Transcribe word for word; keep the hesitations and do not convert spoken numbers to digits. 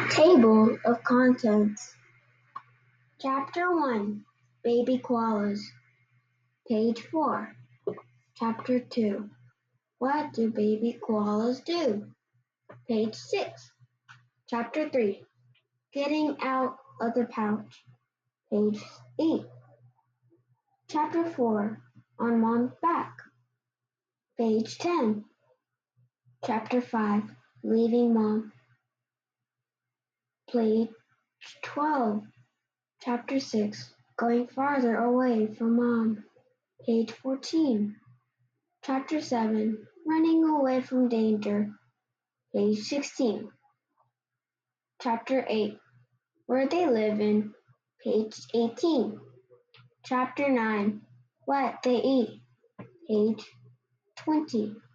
Table of Contents. Chapter one. Baby Koalas. Page four. Chapter two. What do baby koalas do? Page six. Chapter three. Getting out of the pouch. Page eight. Chapter four. On mom's back. Page ten. Chapter five. Leaving mom. Page twelve. Chapter six. Going farther away from mom. Page fourteen. Chapter seven. Running away from danger. Page sixteen. Chapter eight. Where they live in. Page eighteen. Chapter nine. What they eat. Page twenty.